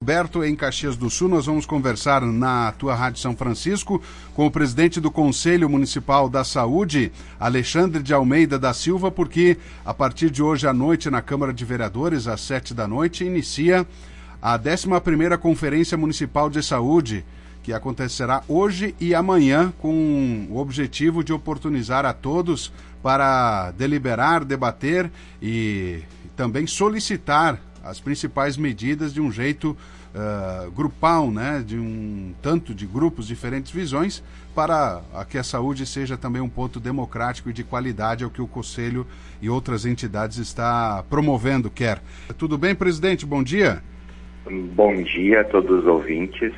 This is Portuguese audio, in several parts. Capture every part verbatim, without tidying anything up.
Roberto, em Caxias do Sul, nós vamos conversar na tua Rádio São Francisco com o presidente do Conselho Municipal da Saúde, Alexandre de Almeida da Silva, porque a partir de hoje à noite, na Câmara de Vereadores, às sete da noite, inicia a décima primeira Conferência Municipal de Saúde, que acontecerá hoje e amanhã, com o objetivo de oportunizar a todos para deliberar, debater e também solicitar as principais medidas de um jeito uh, grupal, né, de um tanto de grupos, diferentes visões, para que a saúde seja também um ponto democrático e de qualidade, é o que o Conselho e outras entidades está promovendo, quer. Tudo bem, presidente? Bom dia. Bom dia a todos os ouvintes.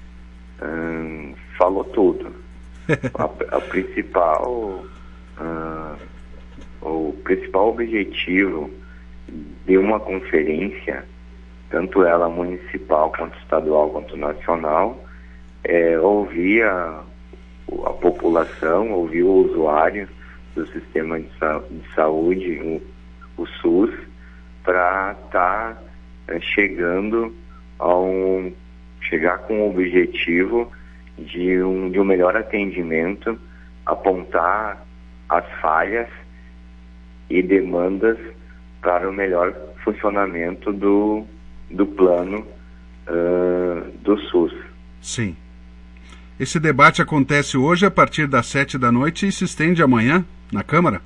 Hum, falou tudo. a, a principal, uh, o principal objetivo de uma conferência, tanto ela municipal, quanto estadual, quanto nacional, é ouvir a, a população, ouvir o usuário do sistema de, sa de saúde, o, o SUS, para estar tá, é, chegando a um, chegar com o objetivo de um, de um melhor atendimento, apontar as falhas e demandas para o melhor funcionamento do, do plano uh, do SUS. Sim. Esse debate acontece hoje a partir das sete da noite e se estende amanhã na Câmara?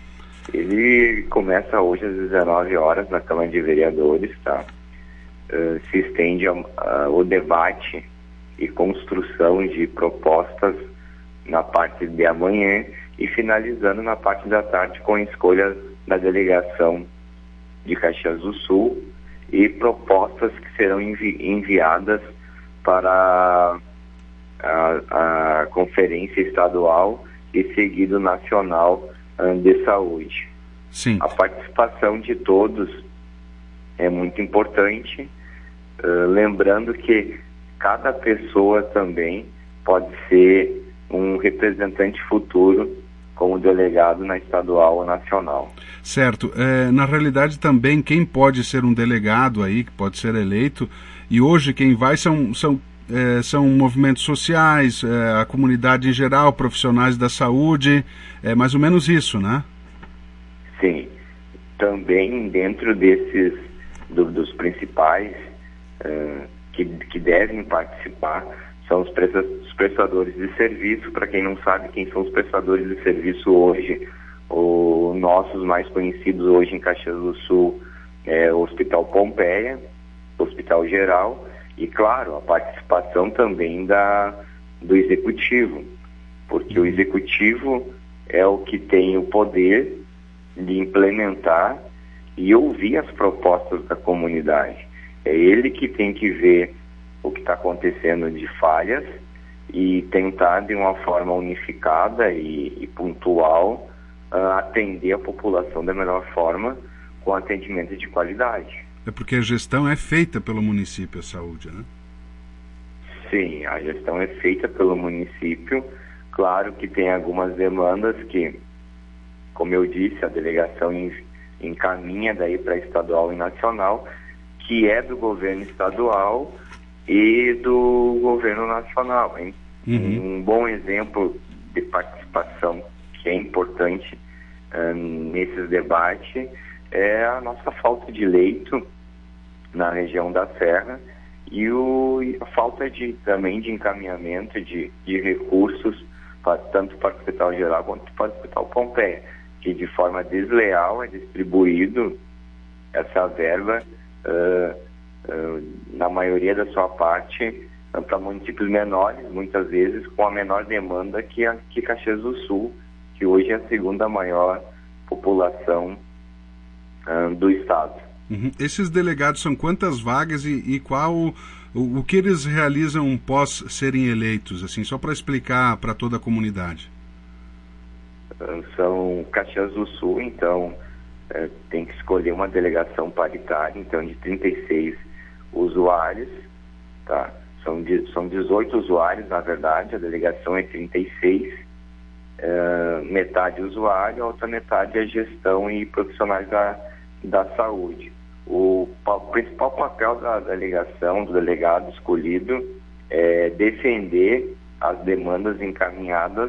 Ele começa hoje às dezenove horas na Câmara de Vereadores, tá? Uh, se estende uh, o debate e construção de propostas na parte de amanhã e finalizando na parte da tarde com a escolha da delegação de Caxias do Sul e propostas que serão envi enviadas para a, a Conferência Estadual e seguido nacional uh, de saúde. Sim. A participação de todos é muito importante, uh, lembrando que cada pessoa também pode ser um representante futuro como delegado na estadual ou nacional. Certo. É, na realidade também quem pode ser um delegado aí, que pode ser eleito, e hoje quem vai são, são, é, são movimentos sociais, é, a comunidade em geral, profissionais da saúde, é mais ou menos isso, né? Sim. Também dentro desses, do, dos principais uh, que, que devem participar, são os prestadores de serviço. Para quem não sabe quem são os prestadores de serviço hoje, os nossos mais conhecidos hoje em Caxias do Sul é o Hospital Pompeia, o Hospital Geral e, claro, a participação também da, do Executivo, porque o Executivo é o que tem o poder de implementar e ouvir as propostas da comunidade. É ele que tem que ver o que está acontecendo de falhas e tentar de uma forma unificada e, e pontual uh, atender a população da melhor forma com atendimento de qualidade. É porque a gestão é feita pelo município, a saúde, né? Sim, a gestão é feita pelo município. Claro que tem algumas demandas que, como eu disse, a delegação encaminha daí para estadual e nacional, que é do governo estadual e do governo nacional, hein? Uhum. Um bom exemplo de participação que é importante uh, nesses debates é a nossa falta de leito na região da Serra e, o, e a falta de, também de encaminhamento de, de recursos para, tanto para o Hospital Geral quanto para o Hospital Pompeia, que de forma desleal é distribuído essa verba uh, Uh, na maioria da sua parte uh, para municípios menores, muitas vezes com a menor demanda que, a, que Caxias do Sul, que hoje é a segunda maior população uh, do estado. Uhum. Esses delegados são quantas vagas e, e qual o, o que eles realizam pós serem eleitos, assim, só para explicar para toda a comunidade? Uh, são Caxias do Sul, então uh, tem que escolher uma delegação paritária, então de trinta e seis usuários, tá? São, de, são dezoito usuários, na verdade, a delegação é trinta e seis, uh, metade usuário, a outra metade é gestão e profissionais da, da saúde. O o principal papel da delegação, do delegado escolhido, é defender as demandas encaminhadas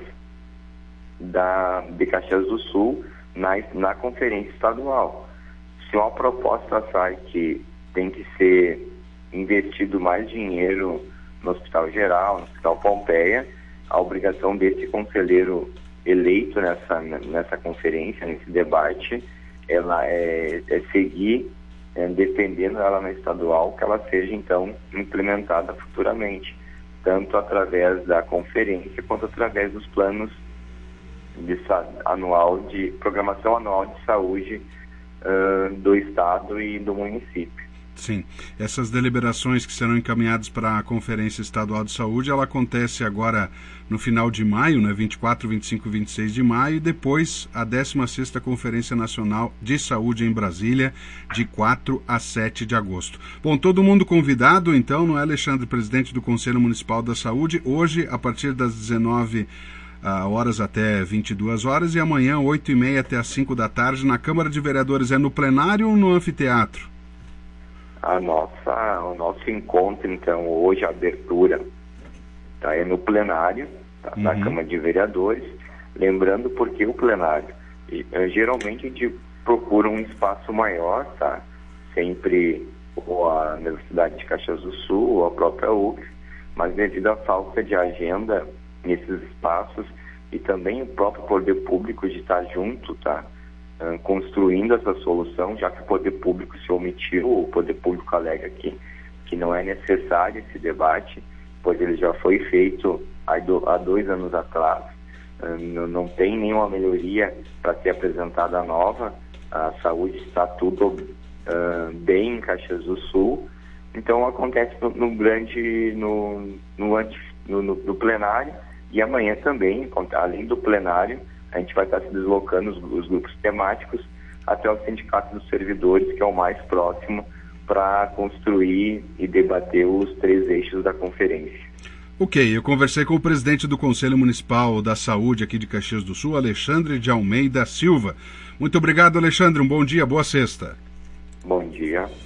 da, de Caxias do Sul na, na conferência estadual. Se uma proposta sai que tem que ser investido mais dinheiro no Hospital Geral, no Hospital Pompeia, a obrigação desse conselheiro eleito nessa, nessa conferência, nesse debate, ela é, é seguir é, defendendo ela na estadual, que ela seja então implementada futuramente, tanto através da conferência quanto através dos planos de anual de programação anual de saúde uh, do estado e do município. Sim, essas deliberações que serão encaminhadas para a Conferência Estadual de Saúde, ela acontece agora no final de maio, né, vinte e quatro, vinte e cinco, vinte e seis de maio, e depois a décima sexta Conferência Nacional de Saúde em Brasília, de quatro a sete de agosto. Bom, todo mundo convidado, então, não é, Alexandre, presidente do Conselho Municipal da Saúde, hoje, a partir das dezenove horas até vinte e duas horas, e amanhã, oito e meia até as cinco da tarde, na Câmara de Vereadores. É no plenário ou no anfiteatro? A nossa, o nosso encontro, então, hoje, a abertura, tá, é no plenário, tá, uhum. na Câmara de Vereadores. Lembrando porque o plenário, e, geralmente a gente procura um espaço maior, tá? Sempre ou a Universidade de Caxias do Sul ou a própria U C, mas devido à falta de agenda nesses espaços e também o próprio poder público de estar junto, tá? Construindo essa solução, já que o poder público se omitiu, o poder público alega que, que não é necessário esse debate, pois ele já foi feito há, do, há dois anos atrás, não, não tem nenhuma melhoria para ser apresentada nova, a saúde está tudo uh, bem em Caxias do Sul, então acontece no, no grande, no, no, anti, no, no, no plenário, e amanhã também, além do plenário, a gente vai estar se deslocando os, os grupos temáticos até o Sindicato dos Servidores, que é o mais próximo, para construir e debater os três eixos da conferência. Ok, eu conversei com o presidente do Conselho Municipal da Saúde aqui de Caxias do Sul, Alexandre de Almeida Silva. Muito obrigado, Alexandre. Um bom dia, boa sexta. Bom dia.